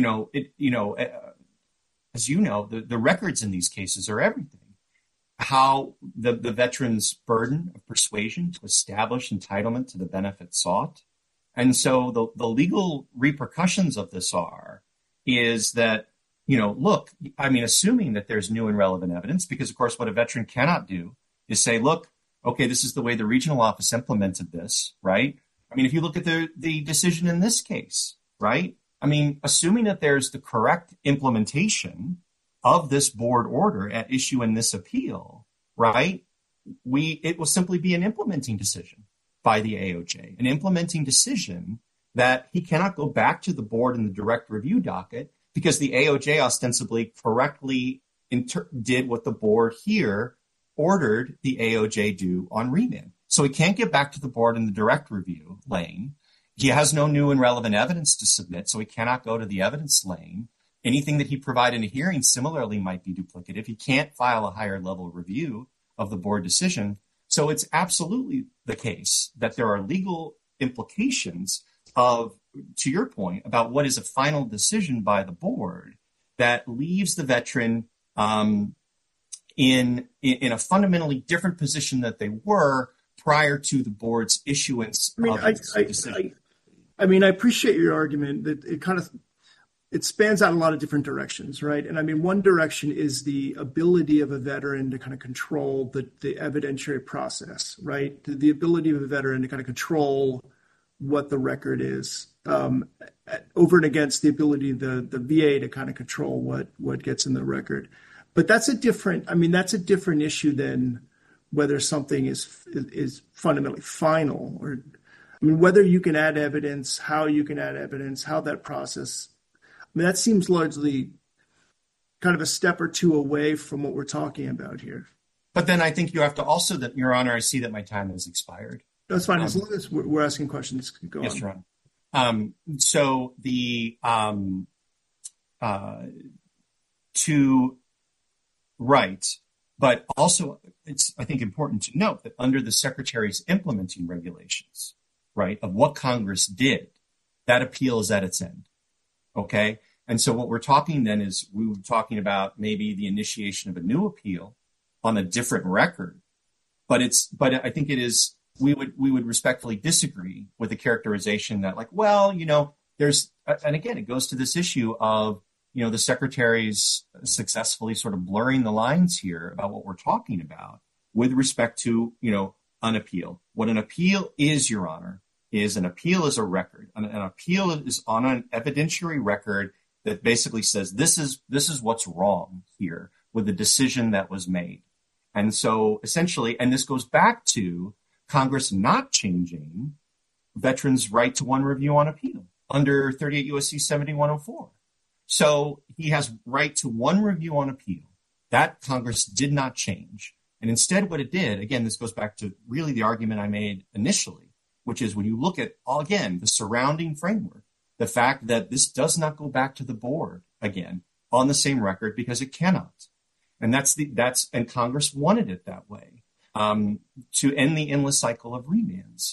as you know, the records in these cases are everything. How the veteran's burden of persuasion to establish entitlement to the benefit sought. And so the legal repercussions of this is that, look, I mean, assuming that there's new and relevant evidence, because of course what a veteran cannot do is say, look, okay, this is the way the regional office implemented this, right? I mean, if you look at the decision in this case, right? I mean, assuming that there's the correct implementation of this board order at issue in this appeal, right? It will simply be an implementing decision by the AOJ, an implementing decision that he cannot go back to the board in the direct review docket because the AOJ ostensibly correctly did what the board here ordered the AOJ do on remand. So he can't get back to the board in the direct review lane. He has no new and relevant evidence to submit, so he cannot go to the evidence lane. Anything that he provided in a hearing similarly might be duplicative. He can't file a higher level review of the board decision. So it's absolutely the case that there are legal implications of, to your point, about what is a final decision by the board that leaves the veteran in a fundamentally different position that they were prior to the board's issuance of its decision. I appreciate your argument that it spans out a lot of different directions, right? And I mean, one direction is the ability of a veteran to kind of control the evidentiary process, right? The ability of a veteran to kind of control what the record is, over and against the ability of the VA to kind of control what gets in the record. But that's a different issue than whether something is fundamentally final, or whether you can add evidence, how you can add evidence, how that process. That seems largely kind of a step or two away from what we're talking about here. But then I think you have to also, that, Your Honor, I see that my time has expired. That's fine. As long as we're asking questions, go on. Yes, Your Honor. So to write, but also it's, I think, important to note that under the Secretary's implementing regulations, right, of what Congress did, that appeal is at its end. Okay. And so what we're talking then is we were talking about maybe the initiation of a new appeal on a different record. But I think it is, we would respectfully disagree with the characterization that, like, well, there's, and again, it goes to this issue of, the Secretary's successfully sort of blurring the lines here about what we're talking about with respect to, an appeal. What an appeal is, Your Honor, is an appeal is a record. An appeal is on an evidentiary record that basically says this is what's wrong here with the decision that was made. And so essentially, and this goes back to Congress not changing veterans' right to one review on appeal under 38 U.S.C. 7104. So he has right to one review on appeal. That Congress did not change. And instead what it did, again, this goes back to really the argument I made initially, which is when you look at, again, the surrounding framework, the fact that this does not go back to the board again on the same record because it cannot. And and Congress wanted it that way, to end the endless cycle of remands.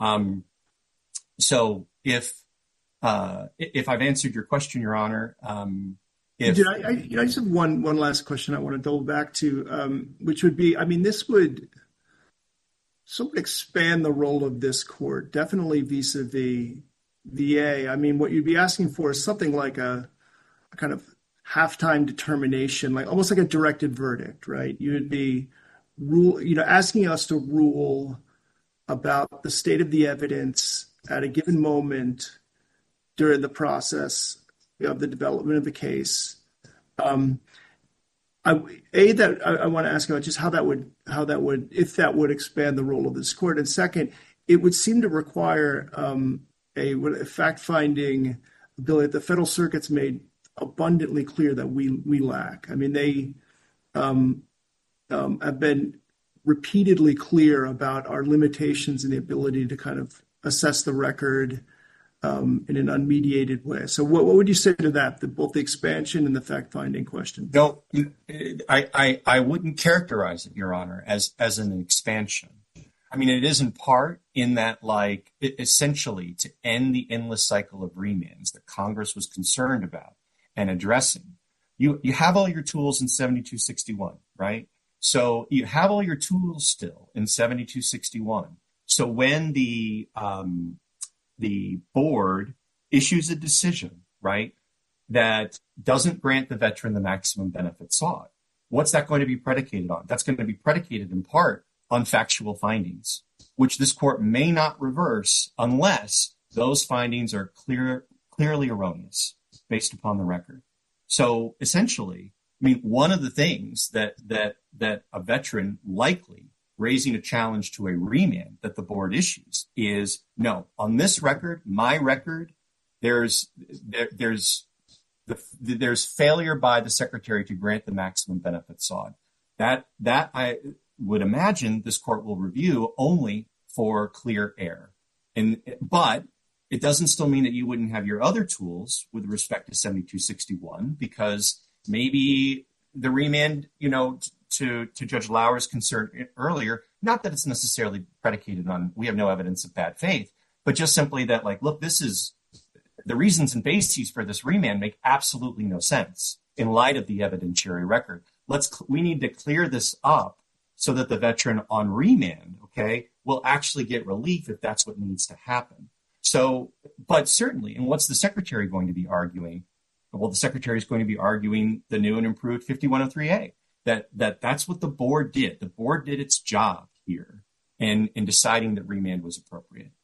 So if I've answered your question, Your Honor, I just have one last question I want to double back to, which would be, I mean, this would somewhat expand the role of this court, definitely vis-a-vis VA. I mean, what you'd be asking for is something like a kind of halftime determination, like almost like a directed verdict, right? You would be asking us to rule about the state of the evidence at a given moment during the process of the development of the case. I want to ask about just how that would, if that would expand the role of this court. And second, it would seem to require a fact-finding ability that the Federal Circuit's made abundantly clear that we lack. I mean, they have been repeatedly clear about our limitations in the ability to kind of assess the record in an unmediated way. So what would you say to that, both the expansion and the fact-finding question? No, I wouldn't characterize it, Your Honor, as an expansion. I mean, it is in part in that, essentially to end the endless cycle of remands that Congress was concerned about and addressing. You have all your tools in 7261, right? So you have all your tools still in 7261. So when the board issues a decision, right, that doesn't grant the veteran the maximum benefit sought, what's that going to be predicated on? That's going to be predicated in part on factual findings, which this court may not reverse unless those findings are clearly erroneous based upon the record. So essentially, I mean, one of the things that a veteran likely raising a challenge to a remand that the board issues is, no, on this record, my record, there's failure by the secretary to grant the maximum benefit sought. That I would imagine this court will review only for clear error. But it doesn't still mean that you wouldn't have your other tools with respect to 7261, because maybe the remand, to Judge Lauer's concern earlier, not that it's necessarily predicated on, we have no evidence of bad faith, but just simply that, look, this is the reasons and bases for this remand make absolutely no sense in light of the evidentiary record. We need to clear this up so that the veteran on remand, will actually get relief if that's what needs to happen. So, but certainly, and what's the secretary going to be arguing? Well, the secretary is going to be arguing the new and improved 5103A. That's what the board did. The board did its job here in deciding that remand was appropriate.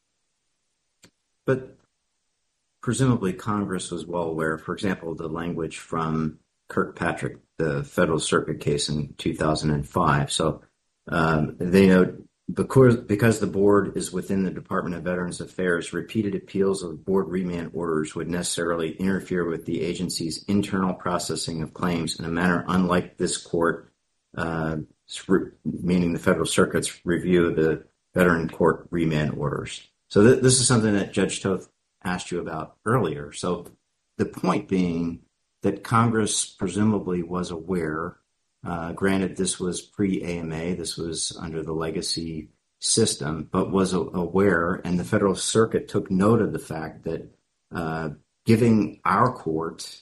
But presumably Congress was well aware, for example, the language from Kirkpatrick, the Federal Circuit case in 2005. So they know because the board is within the Department of Veterans Affairs, repeated appeals of board remand orders would necessarily interfere with the agency's internal processing of claims in a manner unlike this court, meaning the Federal Circuit's review of the veteran court remand orders. So this is something that Judge Toth asked you about earlier. So the point being that Congress presumably was aware. Granted, this was pre-AMA, this was under the legacy system, but was aware, and the Federal Circuit took note of the fact that giving our court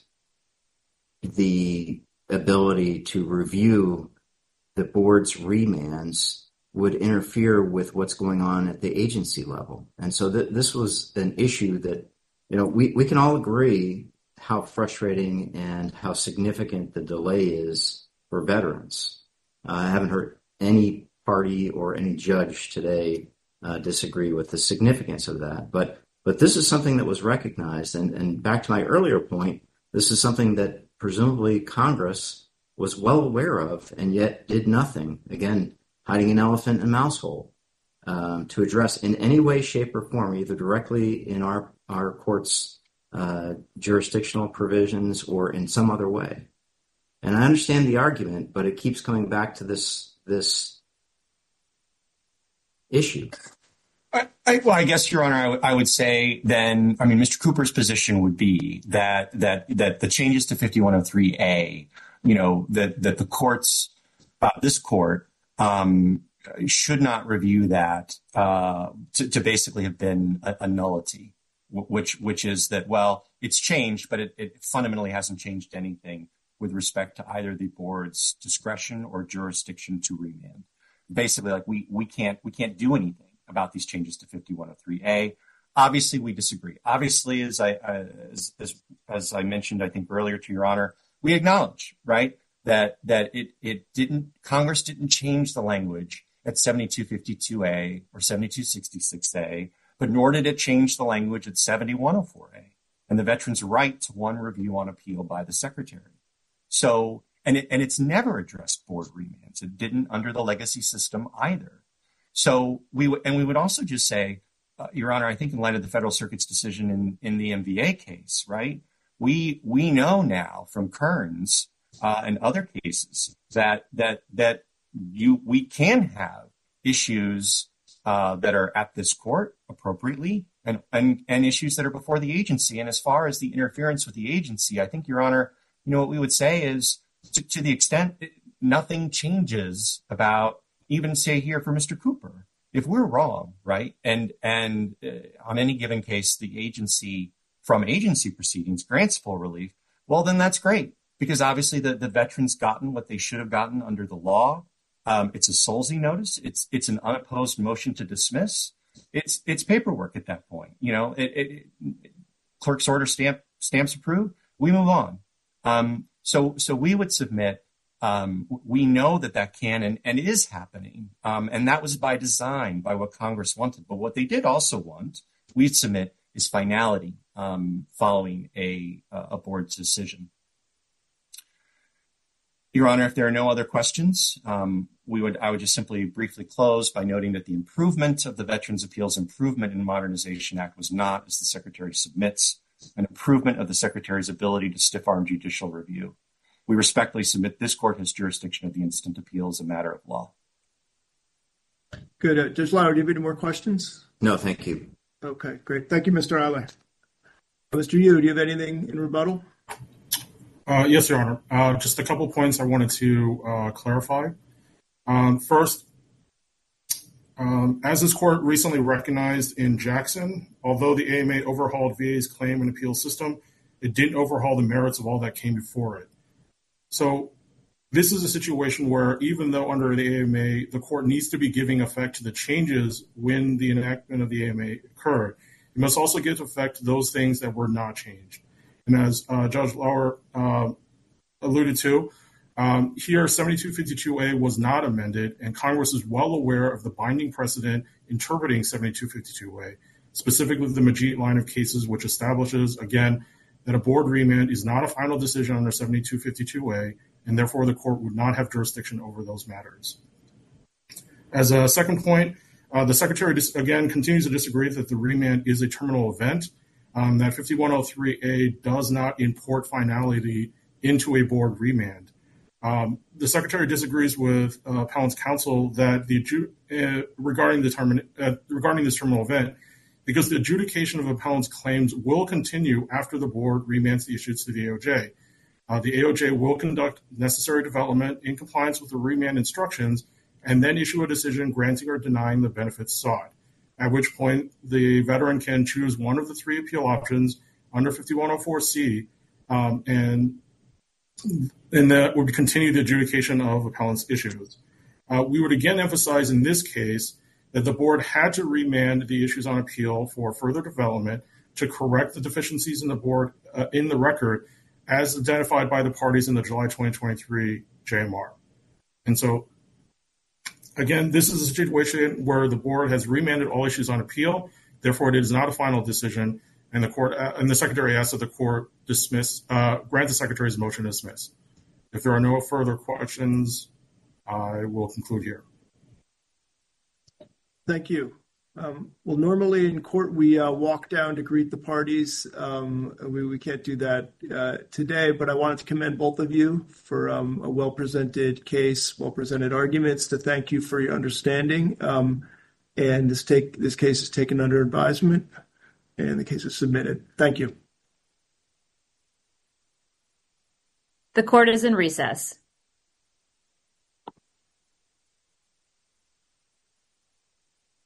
the ability to review the board's remands would interfere with what's going on at the agency level. And so this was an issue that, we can all agree how frustrating and how significant the delay is for veterans. I haven't heard any party or any judge today disagree with the significance of that. But this is something that was recognized. And back to my earlier point, This is something that presumably Congress was well aware of and yet did nothing. Again, hiding an elephant in a mouse hole to address in any way, shape, or form, either directly in our court's jurisdictional provisions or in some other way. And I understand the argument, but it keeps coming back to this issue. I guess, Your Honor, I would say then, Mr. Cooper's position would be that the changes to 5103A, that the courts, this court, should not review that to basically have been a nullity, which is that, well, it's changed, but it fundamentally hasn't changed anything with respect to either the board's discretion or jurisdiction to remand. Basically, like we can't do anything about these changes to 5103A. Obviously, we disagree. Obviously, as I mentioned, I think earlier to Your Honor, we acknowledge, right, that Congress didn't change the language at 7252A or 7266A, but nor did it change the language at 7104A and the veteran's right to one review on appeal by the Secretary. So, and it's never addressed board remands. It didn't under the legacy system either. So we would also just say, Your Honor, I think in light of the Federal Circuit's decision in the MVA case, right, we know now from Kearns and other cases that we can have issues that are at this court appropriately and issues that are before the agency. And as far as the interference with the agency, I think, Your Honor, what we would say is to the extent nothing changes about even say here for Mr. Cooper, if we're wrong, right, and on any given case, the agency from agency proceedings grants full relief, well, then that's great because obviously the veteran's gotten what they should have gotten under the law. It's a Solzy notice. It's an unopposed motion to dismiss. It's paperwork at that point. Clerk's order stamps approved. We move on. So we would submit. We know that can and is happening, and that was by design, by what Congress wanted. But what they did also want, we'd submit, is finality following a board's decision. Your Honor, if there are no other questions, I would just simply briefly close by noting that the improvement of the Veterans Appeals Improvement and Modernization Act was not, as the Secretary submits, an improvement of the Secretary's ability to stiff-arm judicial review. We respectfully submit this court has jurisdiction of the instant appeal as a matter of law. Good. Judge Lauer, do you have any more questions? No, thank you. Okay, great. Thank you, Mr. Eiler. Mr. Yu, do you have anything in rebuttal? Yes, Your Honor. Just a couple points I wanted to clarify. First, as this court recently recognized in Jackson, although the AMA overhauled VA's claim and appeal system, it didn't overhaul the merits of all that came before it. So this is a situation where even though under the AMA, the court needs to be giving effect to the changes when the enactment of the AMA occurred, it must also give effect to those things that were not changed. And as Judge Lauer alluded to, here 7252A was not amended, and Congress is well aware of the binding precedent interpreting 7252A, specifically the Majid line of cases, which establishes, again, that a board remand is not a final decision under 7252A, and therefore the court would not have jurisdiction over those matters. As a second point, the Secretary, again, continues to disagree that the remand is a terminal event, that 5103A does not import finality into a board remand. The Secretary disagrees with Appellant's counsel that regarding this terminal event, because the adjudication of Appellant's claims will continue after the board remands the issues to the AOJ. The AOJ will conduct necessary development in compliance with the remand instructions and then issue a decision granting or denying the benefits sought, at which point the veteran can choose one of the three appeal options under 5104C, and that would continue the adjudication of Appellant's issues. We would again emphasize in this case that the board had to remand the issues on appeal for further development to correct the deficiencies in the board in the record as identified by the parties in the July 2023 JMR. And so, again, this is a situation where the board has remanded all issues on appeal. Therefore, it is not a final decision. and the Secretary asks that the court grant the Secretary's motion to dismiss. If there are no further questions, I will conclude here. Thank you. Well, normally in court, we walk down to greet the parties. We can't do that today, but I wanted to commend both of you for a well-presented case, well-presented arguments, to thank you for your understanding. And this case is taken under advisement, and the case is submitted. Thank you. The court is in recess.